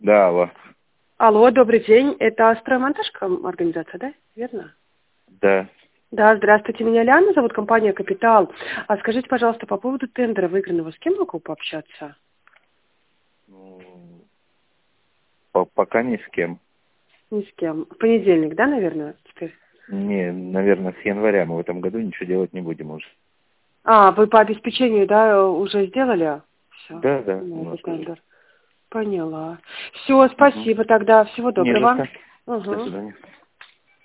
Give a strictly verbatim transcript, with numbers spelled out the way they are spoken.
Да, алло. Алло, добрый день. Это строймонтажка организация, да? Верно? Да. Да, здравствуйте. Меня Лиана зовут, компания «Капитал». А скажите, пожалуйста, по поводу тендера выигранного, с кем могу пообщаться? Ну, по- пока ни с кем. Ни с кем. В понедельник, да, наверное? теперь? Не, наверное, с января мы в этом году ничего делать не будем уже. А, вы по обеспечению, да, уже сделали? Все. Да, да, Новый немножко. тендер. Поняла. Все, Угу. спасибо тогда. Всего Не за доброго. что. До Угу. свидания.